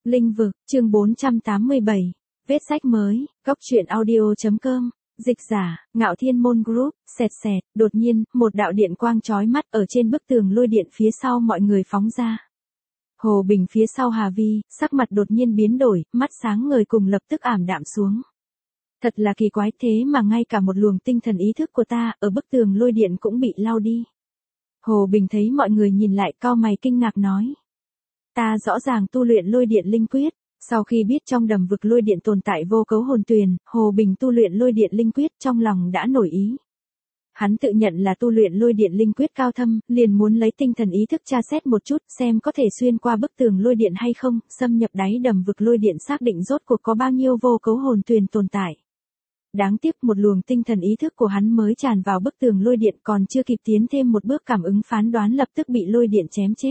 Linh vực, chương 487. Vết sách mới, góc truyện audio.com. Dịch giả, Ngạo Thiên Môn Group, xẹt xẹt, đột nhiên, một đạo điện quang chói mắt ở trên bức tường lôi điện phía sau mọi người phóng ra. Hồ Bình phía sau Hà Vi, sắc mặt đột nhiên biến đổi, mắt sáng ngời cùng lập tức ảm đạm xuống. Thật là kỳ quái, thế mà ngay cả một luồng tinh thần ý thức của ta ở bức tường lôi điện cũng bị lao đi. Hồ Bình thấy mọi người nhìn lại, cau mày kinh ngạc nói. Ta rõ ràng tu luyện lôi điện linh quyết. Sau khi biết trong đầm vực lôi điện tồn tại vô cấu hồn tuyền, Hồ Bình tu luyện lôi điện linh quyết trong lòng đã nổi ý. Hắn tự nhận là tu luyện lôi điện linh quyết cao thâm, liền muốn lấy tinh thần ý thức tra xét một chút xem có thể xuyên qua bức tường lôi điện hay không, xâm nhập đáy đầm vực lôi điện xác định rốt cuộc có bao nhiêu vô cấu hồn tuyền tồn tại. Đáng tiếc một luồng tinh thần ý thức của hắn mới tràn vào bức tường lôi điện còn chưa kịp tiến thêm một bước cảm ứng phán đoán lập tức bị lôi điện chém chết.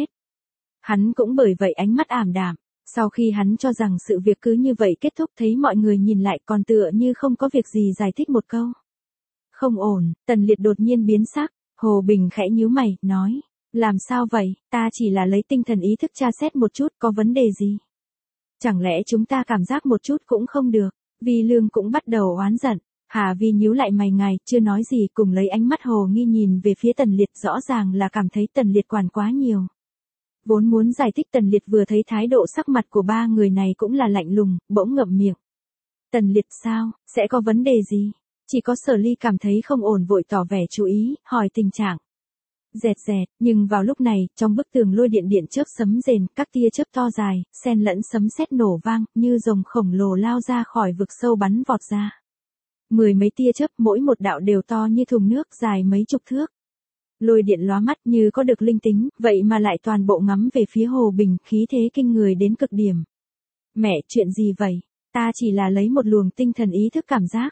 Hắn cũng bởi vậy ánh mắt ảm đạm. Sau khi hắn cho rằng sự việc cứ như vậy kết thúc thấy mọi người nhìn lại còn tựa như không có việc gì giải thích một câu. Không ổn, Tần Liệt đột nhiên biến sắc, Hồ Bình khẽ nhíu mày, nói. Làm sao vậy, ta chỉ là lấy tinh thần ý thức tra xét một chút, có vấn đề gì? Chẳng lẽ chúng ta cảm giác một chút cũng không được, Vi Lương cũng bắt đầu oán giận. Hà Vi nhíu lại mày ngài, chưa nói gì cùng lấy ánh mắt hồ nghi nhìn về phía Tần Liệt rõ ràng là cảm thấy Tần Liệt quản quá nhiều. Vốn muốn giải thích Tần Liệt vừa thấy thái độ sắc mặt của ba người này cũng là lạnh lùng, bỗng ngậm miệng. Tần Liệt sao, sẽ có vấn đề gì? Chỉ có Sở Ly cảm thấy không ổn vội tỏ vẻ chú ý, hỏi tình trạng. Dẹt dẹt, nhưng vào lúc này, trong bức tường lôi điện điện chớp sấm rền, các tia chớp to dài, xen lẫn sấm sét nổ vang, như rồng khổng lồ lao ra khỏi vực sâu bắn vọt ra. Mười mấy tia chớp mỗi một đạo đều to như thùng nước dài mấy chục thước. Lôi điện lóa mắt như có được linh tính, vậy mà lại toàn bộ ngắm về phía Hồ Bình, khí thế kinh người đến cực điểm. Mẹ, chuyện gì vậy? Ta chỉ là lấy một luồng tinh thần ý thức cảm giác.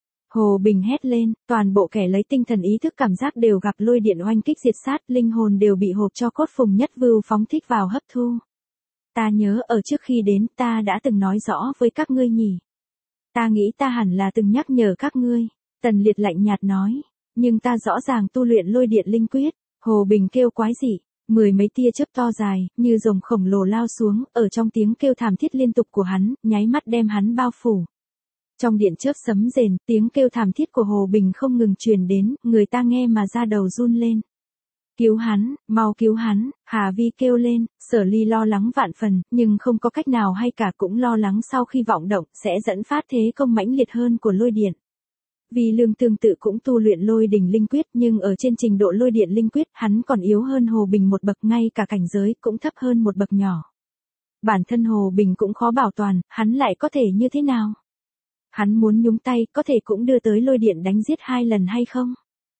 Hồ Bình hét lên, toàn bộ kẻ lấy tinh thần ý thức cảm giác đều gặp lôi điện oanh kích diệt sát, linh hồn đều bị hộp cho cốt Phùng Nhất Vưu phóng thích vào hấp thu. Ta nhớ ở trước khi đến ta đã từng nói rõ với các ngươi nhỉ. Ta nghĩ ta hẳn là từng nhắc nhở các ngươi. Tần Liệt lạnh nhạt nói. Nhưng ta rõ ràng tu luyện lôi điện linh quyết. Hồ Bình kêu quái dị. Mười mấy tia chớp to dài, như rồng khổng lồ lao xuống, ở trong tiếng kêu thảm thiết liên tục của hắn, nháy mắt đem hắn bao phủ. Trong điện chớp sấm rền, tiếng kêu thảm thiết của Hồ Bình không ngừng truyền đến, người ta nghe mà da đầu run lên. Cứu hắn, mau cứu hắn, Hà Vi kêu lên, Sở Ly lo lắng vạn phần, nhưng không có cách nào hay cả cũng lo lắng sau khi vọng động sẽ dẫn phát thế công mãnh liệt hơn của lôi điện. Vi Lương tương tự cũng tu luyện lôi đỉnh linh quyết nhưng ở trên trình độ lôi điện linh quyết hắn còn yếu hơn Hồ Bình một bậc ngay cả cảnh giới cũng thấp hơn một bậc nhỏ. Bản thân Hồ Bình cũng khó bảo toàn, hắn lại có thể như thế nào? Hắn muốn nhúng tay có thể cũng đưa tới lôi điện đánh giết 2 lần hay không?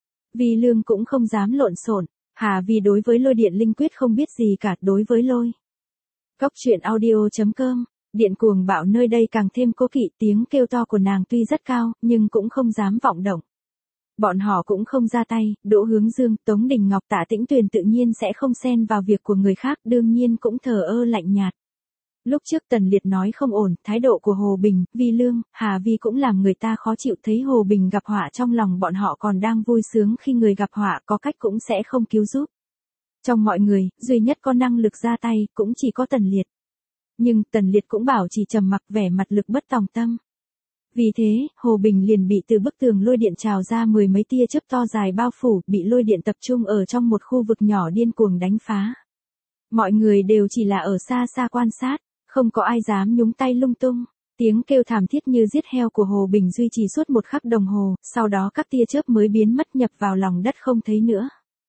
Vi Lương cũng không dám lộn xộn. Hà Vi đối với lôi điện linh quyết không biết gì cả đối với lôi. Góc truyện audio.com. Điện cuồng bạo nơi đây càng thêm cố kỵ, tiếng kêu to của nàng tuy rất cao, nhưng cũng không dám vọng động. Bọn họ cũng không ra tay, Đỗ Hướng Dương, Tống Đình Ngọc, Tạ Tĩnh Tuyền tự nhiên sẽ không xen vào việc của người khác, đương nhiên cũng thờ ơ lạnh nhạt. Lúc trước Tần Liệt nói không ổn, thái độ của Hồ Bình, Vi Lương, Hà Vi cũng làm người ta khó chịu thấy Hồ Bình gặp họa trong lòng bọn họ còn đang vui sướng khi người gặp họa có cách cũng sẽ không cứu giúp. Trong mọi người, duy nhất có năng lực ra tay, cũng chỉ có Tần Liệt. Nhưng Tần Liệt cũng bảo chỉ trầm mặc vẻ mặt lực bất tòng tâm. Vì thế, Hồ Bình liền bị từ bức tường lôi điện trào ra mười mấy tia chớp to dài bao phủ, bị lôi điện tập trung ở trong một khu vực nhỏ điên cuồng đánh phá. Mọi người đều chỉ là ở xa xa quan sát, không có ai dám nhúng tay lung tung. Tiếng kêu thảm thiết như giết heo của Hồ Bình duy trì suốt 1 khắc đồng hồ, sau đó các tia chớp mới biến mất nhập vào lòng đất không thấy nữa.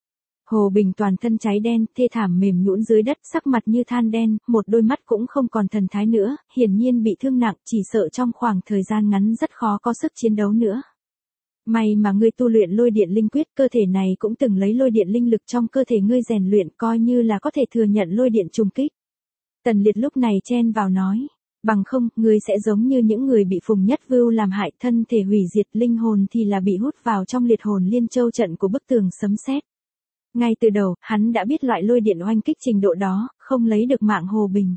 Hồ Bình toàn thân cháy đen, thê thảm mềm nhũn dưới đất, sắc mặt như than đen, một đôi mắt cũng không còn thần thái nữa, hiển nhiên bị thương nặng, chỉ sợ trong khoảng thời gian ngắn rất khó có sức chiến đấu nữa. May mà ngươi tu luyện lôi điện linh quyết, cơ thể này cũng từng lấy lôi điện linh lực trong cơ thể ngươi rèn luyện, coi như là có thể thừa nhận lôi điện trùng kích. Tần Liệt lúc này chen vào nói, bằng không, ngươi sẽ giống như những người bị Phùng Nhất Vưu làm hại, thân thể hủy diệt, linh hồn thì là bị hút vào trong liệt hồn liên châu trận của bức tường sấm sét. Ngay từ đầu, hắn đã biết loại lôi điện oanh kích trình độ đó, không lấy được mạng Hồ Bình.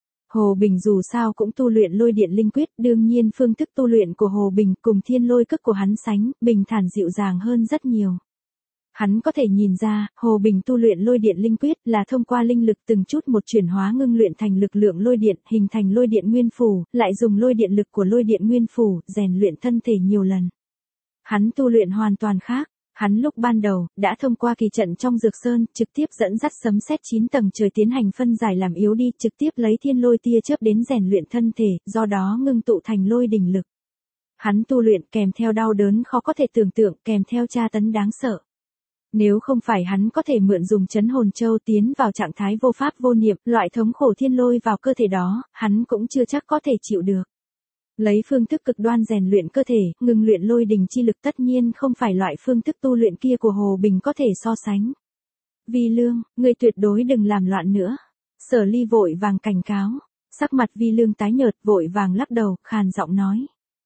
Hồ Bình dù sao cũng tu luyện lôi điện linh quyết, đương nhiên phương thức tu luyện của Hồ Bình cùng thiên lôi cức của hắn sánh, bình thản dịu dàng hơn rất nhiều. Hắn có thể nhìn ra, Hồ Bình tu luyện lôi điện linh quyết là thông qua linh lực từng chút một chuyển hóa ngưng luyện thành lực lượng lôi điện, hình thành lôi điện nguyên phủ, lại dùng lôi điện lực của lôi điện nguyên phủ, rèn luyện thân thể nhiều lần. Hắn tu luyện hoàn toàn khác. Hắn lúc ban đầu, đã thông qua kỳ trận trong Dược Sơn, trực tiếp dẫn dắt sấm sét 9 tầng trời tiến hành phân giải làm yếu đi, trực tiếp lấy thiên lôi tia chớp đến rèn luyện thân thể, do đó ngưng tụ thành lôi đỉnh lực. Hắn tu luyện kèm theo đau đớn khó có thể tưởng tượng, kèm theo tra tấn đáng sợ. Nếu không phải hắn có thể mượn dùng chấn hồn châu tiến vào trạng thái vô pháp vô niệm, loại thống khổ thiên lôi vào cơ thể đó, hắn cũng chưa chắc có thể chịu được. Lấy phương thức cực đoan rèn luyện cơ thể, ngừng luyện lôi đình chi lực tất nhiên không phải loại phương thức tu luyện kia của Hồ Bình có thể so sánh. Vi Lương, ngươi tuyệt đối đừng làm loạn nữa. Sở Ly vội vàng cảnh cáo. Sắc mặt Vi Lương tái nhợt vội vàng lắc đầu, khàn giọng nói.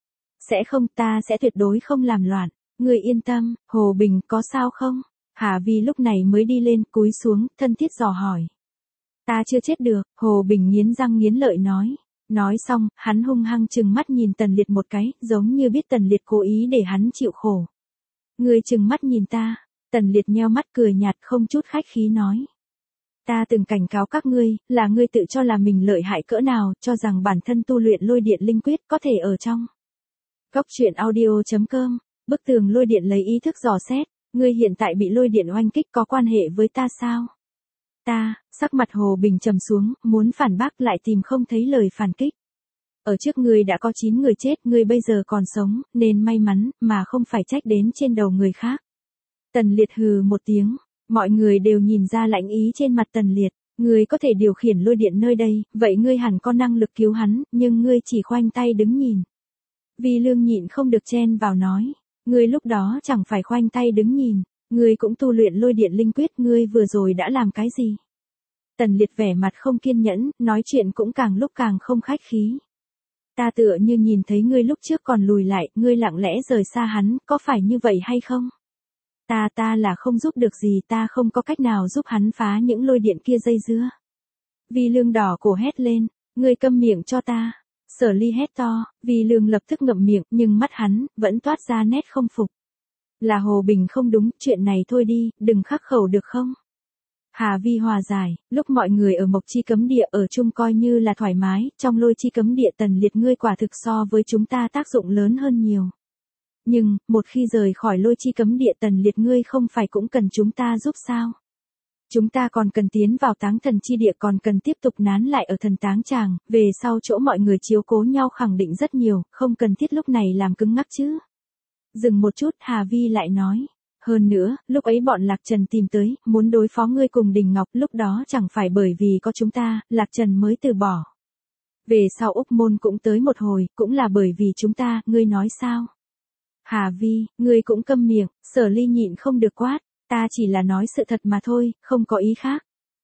Sẽ không, ta sẽ tuyệt đối không làm loạn. Ngươi yên tâm, Hồ Bình có sao không? Hà Vi lúc này mới đi lên, cúi xuống, thân thiết dò hỏi. Ta chưa chết được, Hồ Bình nghiến răng nghiến lợi nói. Nói xong, hắn hung hăng trừng mắt nhìn Tần Liệt một cái, giống như biết Tần Liệt cố ý để hắn chịu khổ. Ngươi trừng mắt nhìn ta, Tần Liệt nheo mắt cười nhạt không chút khách khí nói. Ta từng cảnh cáo các ngươi, là ngươi tự cho là mình lợi hại cỡ nào, cho rằng bản thân tu luyện lôi điện linh quyết có thể ở trong. Góc truyện audio.com, bức tường lôi điện lấy ý thức dò xét, ngươi hiện tại bị lôi điện oanh kích có quan hệ với ta sao? Ta, sắc mặt Hồ Bình trầm xuống, muốn phản bác lại tìm không thấy lời phản kích. Ở trước ngươi đã có 9 người chết, ngươi bây giờ còn sống, nên may mắn, mà không phải trách đến trên đầu người khác. Tần Liệt hừ một tiếng, mọi người đều nhìn ra lạnh ý trên mặt Tần Liệt, ngươi có thể điều khiển lôi điện nơi đây, vậy ngươi hẳn có năng lực cứu hắn, nhưng ngươi chỉ khoanh tay đứng nhìn. Vi Lương nhịn không được chen vào nói, ngươi lúc đó chẳng phải khoanh tay đứng nhìn. Ngươi cũng tu luyện lôi điện linh quyết, ngươi vừa rồi đã làm cái gì? Tần Liệt vẻ mặt không kiên nhẫn, nói chuyện cũng càng lúc càng không khách khí. Ta tựa như nhìn thấy ngươi lúc trước còn lùi lại, ngươi lặng lẽ rời xa hắn, có phải như vậy hay không? Ta là không giúp được gì, ta không có cách nào giúp hắn phá những lôi điện kia dây dưa. Vi Lương đỏ cổ hét lên, ngươi câm miệng cho ta. Sở Ly hét to, Vi Lương lập tức ngậm miệng, nhưng mắt hắn, vẫn toát ra nét không phục. Là Hồ Bình không đúng, chuyện này thôi đi, đừng khắc khẩu được không? Hà Vi hòa giải, lúc mọi người ở Mộc Chi Cấm Địa ở chung coi như là thoải mái, trong Lôi Chi Cấm Địa Tần Liệt ngươi quả thực so với chúng ta tác dụng lớn hơn nhiều. Nhưng, một khi rời khỏi Lôi Chi Cấm Địa Tần Liệt ngươi không phải cũng cần chúng ta giúp sao? Chúng ta còn cần tiến vào Táng Thần Chi Địa, còn cần tiếp tục nán lại ở Thần Táng Tràng, về sau chỗ mọi người chiếu cố nhau khẳng định rất nhiều, không cần thiết lúc này làm cứng ngắc chứ. Dừng một chút, Hà Vi lại nói. Hơn nữa, lúc ấy bọn Lạc Trần tìm tới, muốn đối phó ngươi cùng Đình Ngọc, lúc đó chẳng phải bởi vì có chúng ta, Lạc Trần mới từ bỏ. Về sau Úc Môn cũng tới một hồi, cũng là bởi vì chúng ta, ngươi nói sao? Hà Vi, ngươi cũng câm miệng, Sở Ly nhịn không được quát, ta chỉ là nói sự thật mà thôi, không có ý khác.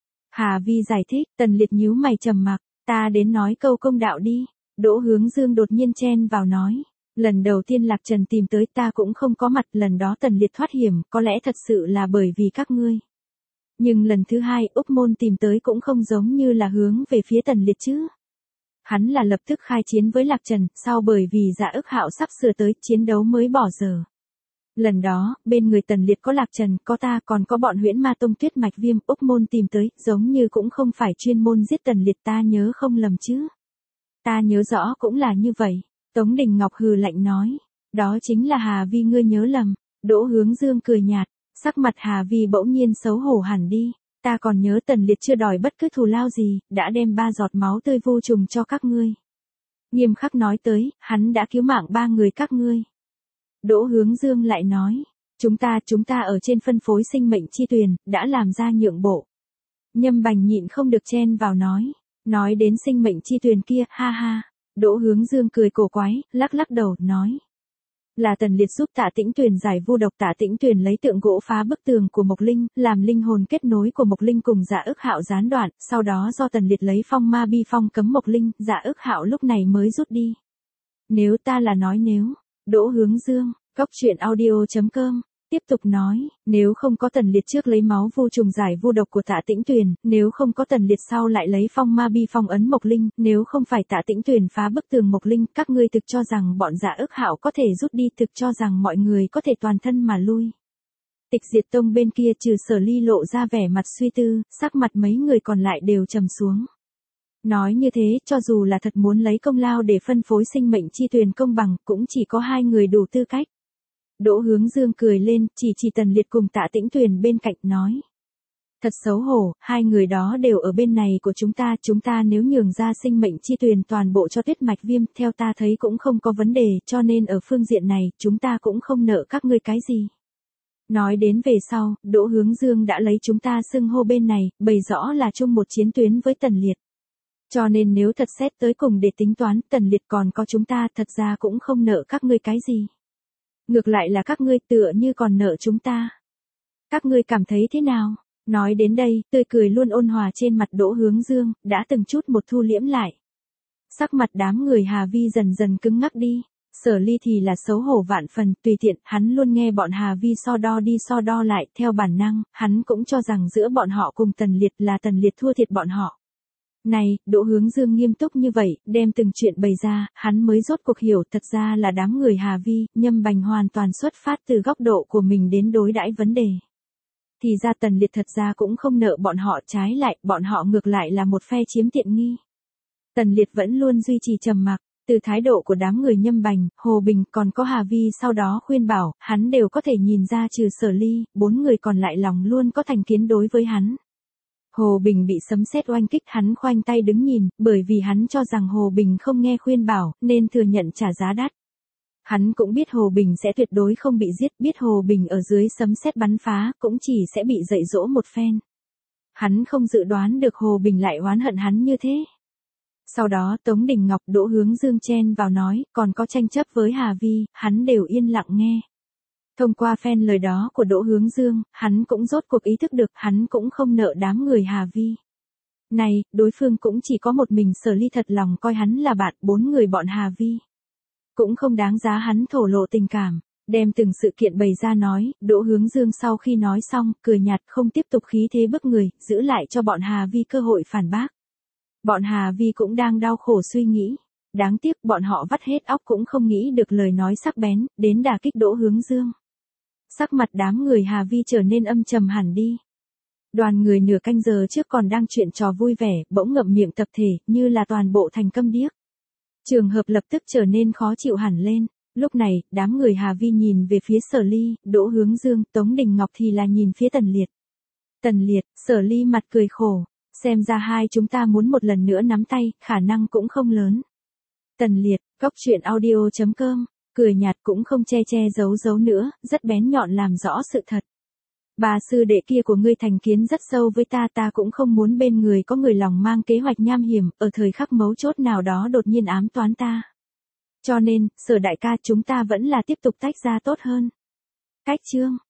Hà Vi giải thích, Tần Liệt nhíu mày trầm mặc, ta đến nói câu công đạo đi. Đỗ Hướng Dương đột nhiên chen vào nói. Lần đầu tiên Lạc Trần tìm tới ta cũng không có mặt, lần đó Tần Liệt thoát hiểm, có lẽ thật sự là bởi vì các ngươi. Nhưng lần thứ hai, Úc Môn tìm tới cũng không giống như là hướng về phía Tần Liệt chứ. Hắn là lập tức khai chiến với Lạc Trần, sau bởi vì Dạ Ức Hạo sắp sửa tới, chiến đấu mới bỏ giờ. Lần đó, bên người Tần Liệt có Lạc Trần, có ta, còn có bọn Huyễn Ma Tông Tuyết Mạch Viêm, Úc Môn tìm tới, giống như cũng không phải chuyên môn giết Tần Liệt, ta nhớ không lầm chứ. Ta nhớ rõ cũng là như vậy. Tống Đình Ngọc hừ lạnh nói, đó chính là Hà Vi ngươi nhớ lầm. Đỗ Hướng Dương cười nhạt, sắc mặt Hà Vi bỗng nhiên xấu hổ hẳn đi. Ta còn nhớ Tần Liệt chưa đòi bất cứ thù lao gì, đã đem 3 giọt máu tươi vô trùng cho các ngươi. Nghiêm khắc nói tới, hắn đã cứu mạng 3 người các ngươi. Đỗ Hướng Dương lại nói, chúng ta ở trên phân phối sinh mệnh chi tuyền, đã làm ra nhượng bộ. Nhâm Bành nhịn không được chen vào nói đến sinh mệnh chi tuyền kia, ha ha. Đỗ Hướng Dương cười cổ quái, lắc lắc đầu, nói. Là Tần Liệt giúp Tạ Tĩnh Tuyền giải vu độc, Tạ Tĩnh Tuyền lấy tượng gỗ phá bức tường của Mộc Linh, làm linh hồn kết nối của Mộc Linh cùng Dạ Ức Hạo gián đoạn, sau đó do Tần Liệt lấy phong ma bi phong cấm Mộc Linh, Dạ Ức Hạo lúc này mới rút đi. Nếu ta là nói nếu, Đỗ Hướng Dương, góc truyện audio.com. Tiếp tục nói, nếu không có Tần Liệt trước lấy máu vô trùng giải vô độc của Tạ Tĩnh Tuyền, nếu không có Tần Liệt sau lại lấy phong ma bi phong ấn Mộc Linh, nếu không phải Tạ Tĩnh Tuyền phá bức tường Mộc Linh, các ngươi thực cho rằng bọn Dạ Ức Hạo có thể rút đi, thực cho rằng mọi người có thể toàn thân mà lui. Tịch Diệt Tông bên kia trừ Sở Ly lộ ra vẻ mặt suy tư, sắc mặt mấy người còn lại đều trầm xuống. Nói như thế, cho dù là thật muốn lấy công lao để phân phối sinh mệnh chi tuyền công bằng, cũng chỉ có hai người đủ tư cách. Đỗ Hướng Dương cười lên, chỉ Tần Liệt cùng Tạ Tĩnh Tuyền bên cạnh nói. Thật xấu hổ, hai người đó đều ở bên này của chúng ta nếu nhường ra sinh mệnh chi tuyền toàn bộ cho Tuyết Mạch Viêm, theo ta thấy cũng không có vấn đề, cho nên ở phương diện này, chúng ta cũng không nợ các ngươi cái gì. Nói đến về sau, Đỗ Hướng Dương đã lấy chúng ta xưng hô bên này, bày rõ là chung một chiến tuyến với Tần Liệt. Cho nên nếu thật xét tới cùng để tính toán, Tần Liệt còn có chúng ta thật ra cũng không nợ các ngươi cái gì. Ngược lại là các ngươi tựa như còn nợ chúng ta. Các ngươi cảm thấy thế nào? Nói đến đây, tươi cười luôn ôn hòa trên mặt Đỗ Hướng Dương, đã từng chút một thu liễm lại. Sắc mặt đám người Hà Vi dần dần cứng ngắc đi. Sở Ly thì là xấu hổ vạn phần, tùy tiện, hắn luôn nghe bọn Hà Vi so đo đi so đo lại, theo bản năng, hắn cũng cho rằng giữa bọn họ cùng Tần Liệt là Tần Liệt thua thiệt bọn họ. Này, Đỗ Hướng Dương nghiêm túc như vậy, đem từng chuyện bày ra, hắn mới rốt cuộc hiểu thật ra là đám người Hà Vi, Nhâm Bành hoàn toàn xuất phát từ góc độ của mình đến đối đãi vấn đề. Thì ra Tần Liệt thật ra cũng không nợ bọn họ, trái lại, bọn họ ngược lại là một phe chiếm tiện nghi. Tần Liệt vẫn luôn duy trì trầm mặc, từ thái độ của đám người Nhâm Bành, Hồ Bình còn có Hà Vi sau đó khuyên bảo, hắn đều có thể nhìn ra trừ Sở Ly, 4 người còn lại lòng luôn có thành kiến đối với hắn. Hồ Bình bị sấm sét oanh kích, hắn khoanh tay đứng nhìn, bởi vì hắn cho rằng Hồ Bình không nghe khuyên bảo, nên thừa nhận trả giá đắt. Hắn cũng biết Hồ Bình sẽ tuyệt đối không bị giết, biết Hồ Bình ở dưới sấm sét bắn phá, cũng chỉ sẽ bị dạy dỗ một phen. Hắn không dự đoán được Hồ Bình lại oán hận hắn như thế. Sau đó Tống Đình Ngọc, Đỗ Hướng Dương chen vào nói, còn có tranh chấp với Hà Vi, hắn đều yên lặng nghe. Thông qua phen lời đó của Đỗ Hướng Dương, hắn cũng rốt cuộc ý thức được hắn cũng không nợ đám người Hà Vi. Này, đối phương cũng chỉ có một mình Sở Ly thật lòng coi hắn là bạn, 4 người bọn Hà Vi. Cũng không đáng giá hắn thổ lộ tình cảm, đem từng sự kiện bày ra nói, Đỗ Hướng Dương sau khi nói xong, cười nhạt không tiếp tục khí thế bức người, giữ lại cho bọn Hà Vi cơ hội phản bác. Bọn Hà Vi cũng đang đau khổ suy nghĩ. Đáng tiếc bọn họ vắt hết óc cũng không nghĩ được lời nói sắc bén, đến đả kích Đỗ Hướng Dương. Sắc mặt đám người Hà Vi trở nên âm trầm hẳn đi. Đoàn người nửa canh giờ trước còn đang chuyện trò vui vẻ, bỗng ngậm miệng tập thể, như là toàn bộ thành câm điếc. Trường hợp lập tức trở nên khó chịu hẳn lên. Lúc này, đám người Hà Vi nhìn về phía Sở Ly, Đỗ Hướng Dương, Tống Đình Ngọc thì là nhìn phía Tần Liệt. Tần Liệt, Sở Ly mặt cười khổ. Xem ra hai chúng ta muốn một lần nữa nắm tay, khả năng cũng không lớn. Tần Liệt, goctruyện.audio.com, cười nhạt cũng không che giấu nữa, rất bén nhọn làm rõ sự thật. Bà sư đệ kia của ngươi thành kiến rất sâu với ta cũng không muốn bên người có người lòng mang kế hoạch nham hiểm, ở thời khắc mấu chốt nào đó đột nhiên ám toán ta. Cho nên, Sở đại ca chúng ta vẫn là tiếp tục tách ra tốt hơn. Cách chương.